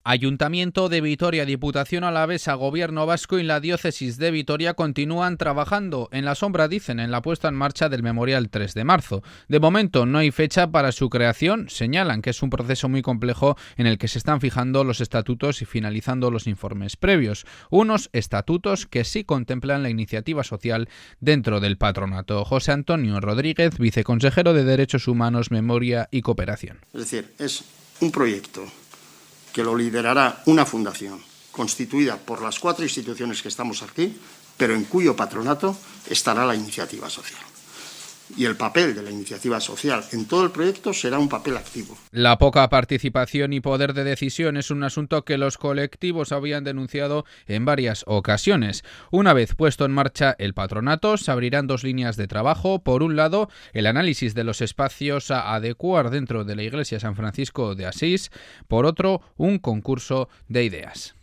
Ayuntamiento de Vitoria, Diputación Alavesa, Gobierno Vasco y la Diócesis de Vitoria continúan trabajando en la sombra, dicen, en la puesta en marcha del Memorial 3 de marzo. De momento no hay fecha para su creación, señalan que es un proceso muy complejo en el que se están fijando los estatutos y finalizando los informes previos. Unos estatutos que sí contemplan la iniciativa social dentro del patronato. José Antonio Rodríguez, viceconsejero de Derechos Humanos, Memoria y Cooperación. Es decir, es un proyecto que lo liderará una fundación constituida por las 4 instituciones que estamos aquí, pero en cuyo patronato estará la iniciativa social. Y el papel de la iniciativa social en todo el proyecto será un papel activo. La poca participación y poder de decisión es un asunto que los colectivos habían denunciado en varias ocasiones. Una vez puesto en marcha el patronato, se abrirán 2 líneas de trabajo. Por un lado, el análisis de los espacios a adecuar dentro de la Iglesia San Francisco de Asís. Por otro, un concurso de ideas.